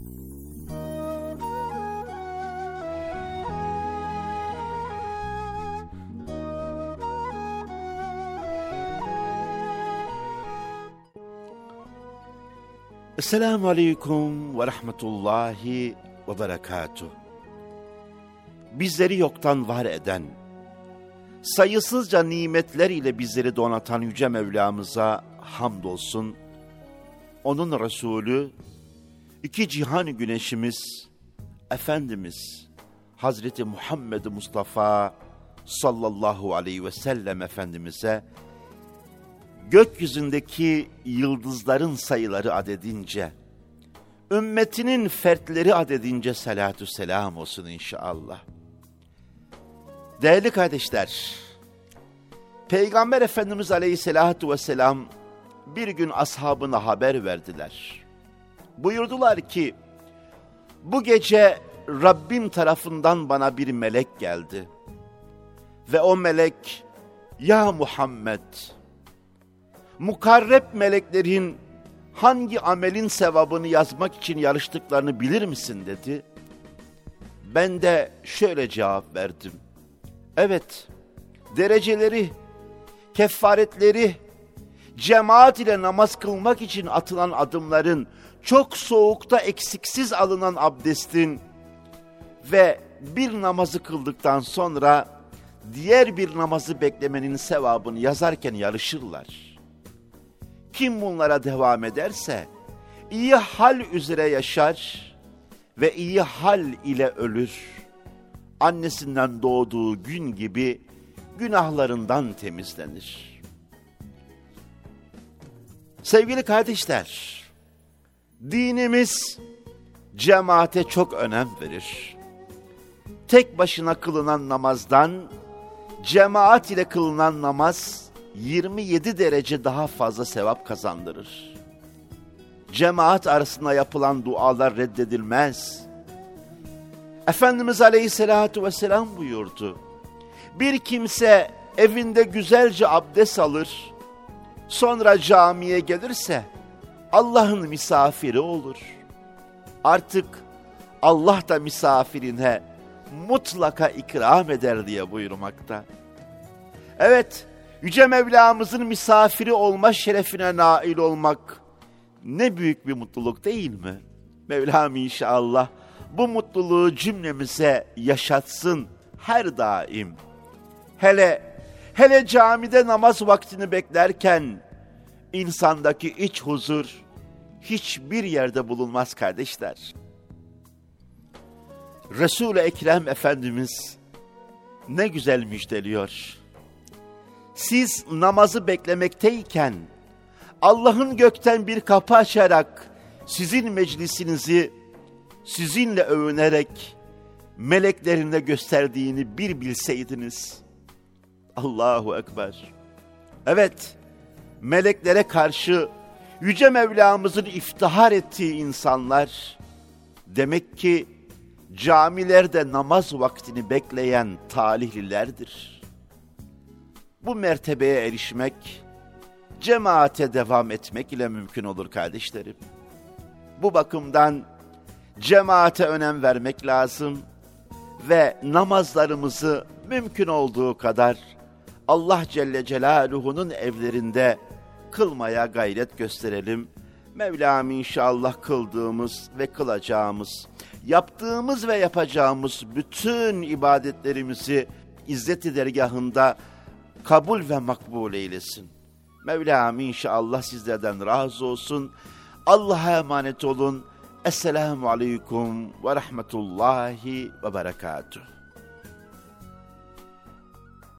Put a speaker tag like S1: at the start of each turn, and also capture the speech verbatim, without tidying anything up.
S1: Esselamu Aleyküm ve Rahmetullahi ve Berekatuhu. Bizleri yoktan var eden, sayısızca nimetler ile bizleri donatan Yüce Mevlamıza hamdolsun. Onun Resulü, iki cihan güneşimiz, Efendimiz Hazreti Muhammed Mustafa sallallahu aleyhi ve sellem Efendimiz'e, gökyüzündeki yıldızların sayıları adedince, ümmetinin fertleri adedince salatü selam olsun inşallah. Değerli kardeşler, Peygamber Efendimiz Aleyhisselatü Vesselam bir gün ashabına haber verdiler. Buyurdular ki, bu gece Rabbim tarafından bana bir melek geldi. Ve o melek, ya Muhammed, mukarreb meleklerin hangi amelin sevabını yazmak için yarıştıklarını bilir misin dedi. Ben de şöyle cevap verdim. Evet, dereceleri, kefaretleri, cemaat ile namaz kılmak için atılan adımların, çok soğukta eksiksiz alınan abdestin ve bir namazı kıldıktan sonra diğer bir namazı beklemenin sevabını yazarken yarışırlar. Kim bunlara devam ederse iyi hal üzere yaşar ve iyi hal ile ölür. Annesinden doğduğu gün gibi günahlarından temizlenir. Sevgili kardeşler, dinimiz cemaate çok önem verir. Tek başına kılınan namazdan cemaat ile kılınan namaz yirmi yedi derece daha fazla sevap kazandırır. Cemaat arasında yapılan dualar reddedilmez. Efendimiz Aleyhisselatü Vesselam buyurdu. Bir kimse evinde güzelce abdest alır, sonra camiye gelirse Allah'ın misafiri olur. Artık Allah da misafirine mutlaka ikram eder diye buyurmakta. Evet, Yüce Mevlamızın misafiri olma şerefine nail olmak ne büyük bir mutluluk değil mi? Mevlam inşallah bu mutluluğu cümlemize yaşatsın her daim. Hele, hele camide namaz vaktini beklerken insandaki iç huzur hiçbir yerde bulunmaz kardeşler. Resul-i Ekrem Efendimiz ne güzel müjdeliyor. Siz namazı beklemekteyken Allah'ın gökten bir kapı açarak sizin meclisinizi sizinle övünerek meleklerine gösterdiğini bir bilseydiniz. Allahu Ekber. Evet, meleklere karşı Yüce Mevlamızın iftihar ettiği insanlar, demek ki camilerde namaz vaktini bekleyen talihlilerdir. Bu mertebeye erişmek, cemaate devam etmek ile mümkün olur kardeşlerim. Bu bakımdan cemaate önem vermek lazım ve namazlarımızı mümkün olduğu kadar Allah Celle Celaluhu'nun evlerinde kılmaya gayret gösterelim. Mevlam inşallah kıldığımız ve kılacağımız, yaptığımız ve yapacağımız bütün ibadetlerimizi İzzet-i Dergahında kabul ve makbul eylesin. Mevlam inşallah sizlerden razı olsun. Allah'a emanet olun. Esselamu Aleyküm ve Rahmetullahi ve Berekatuhu.